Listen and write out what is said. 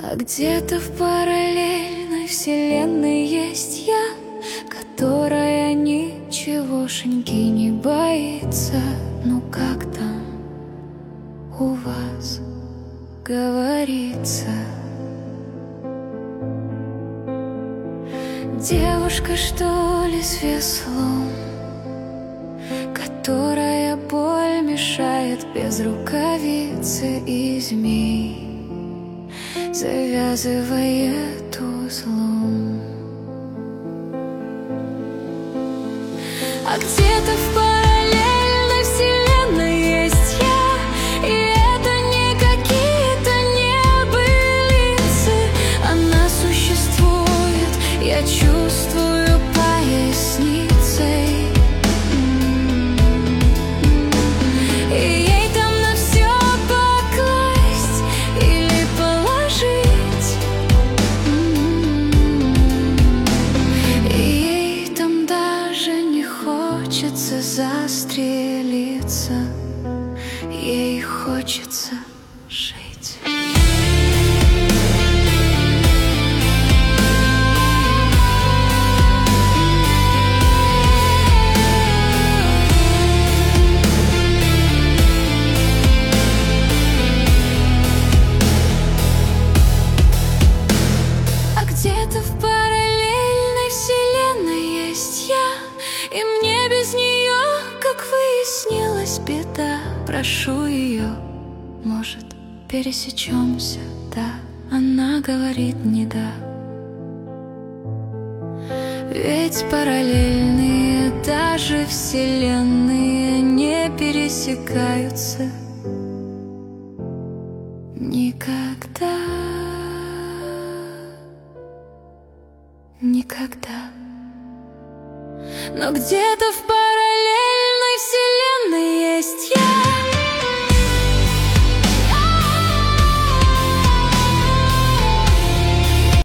А где-то в параллельной вселенной есть я, которая ничегошеньки не боится. Ну как там у вас говорится? Девушка, что ли, с веслом, которая боль мешает без рукавицы и змей завязывает узлом. А где-то в параллельной вселенной есть я, и это не какие-то небылицы. Она существует, я чувствую поясницей. И ей там на все покласть или положить. И ей там даже не хочется застрелиться, ей хочется жить. А где-то в параллельной вселенной есть я, и мне без нее, как выяснилось, беда. Прошу ее, может, пересечемся, да? Она говорит не да. Ведь параллельные даже вселенные не пересекаются никогда. Никогда. Но где-то в